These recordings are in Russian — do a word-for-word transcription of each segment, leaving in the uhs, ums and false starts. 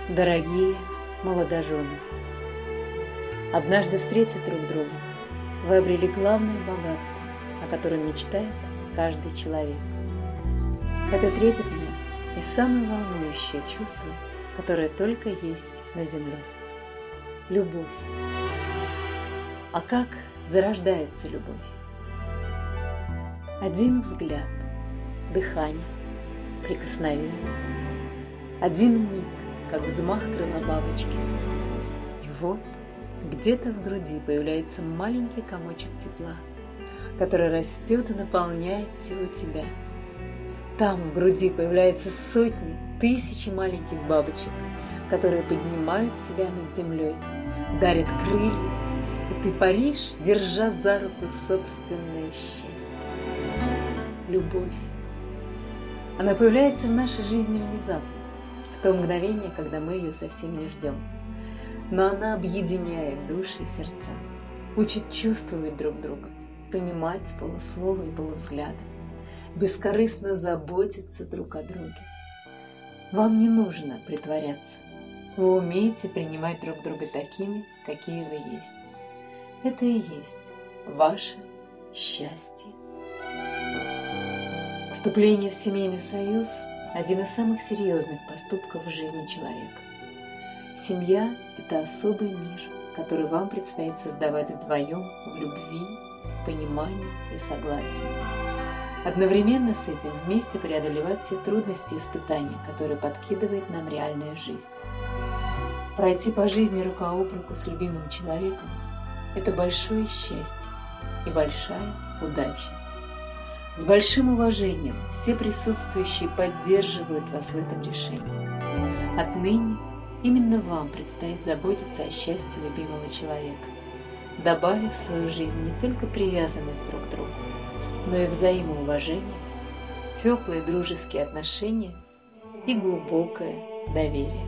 Дорогие молодожены, однажды встретив друг друга, вы обрели главное богатство, о котором мечтает каждый человек. Это трепетное и самое волнующее чувство, которое только есть на земле – любовь. А как зарождается любовь? Один взгляд, дыхание, прикосновение, один миг, как взмах крыла бабочки. И вот где-то в груди появляется маленький комочек тепла, который растет и наполняет всего тебя. Там в груди появляются сотни, тысячи маленьких бабочек, которые поднимают тебя над землей, дарят крылья, и ты паришь, держа за руку собственное счастье. Любовь. Она появляется в нашей жизни внезапно, в то мгновение, когда мы ее совсем не ждем. Но она объединяет души и сердца, учит чувствовать друг друга, понимать с полуслова и полувзгляда, бескорыстно заботиться друг о друге. Вам не нужно притворяться. Вы умеете принимать друг друга такими, какие вы есть. Это и есть ваше счастье. Вступление в семейный союз – один из самых серьезных поступков в жизни человека. Семья – это особый мир, который вам предстоит создавать вдвоем в любви, понимании и согласии. Одновременно с этим вместе преодолевать все трудности и испытания, которые подкидывает нам реальная жизнь. Пройти по жизни рука об руку с любимым человеком – это большое счастье и большая удача. С большим уважением все присутствующие поддерживают вас в этом решении. Отныне именно вам предстоит заботиться о счастье любимого человека, добавив в свою жизнь не только привязанность друг к другу, но и взаимоуважение, теплые дружеские отношения и глубокое доверие.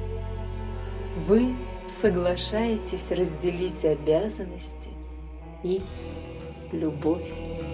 Вы соглашаетесь разделить обязанности и любовь.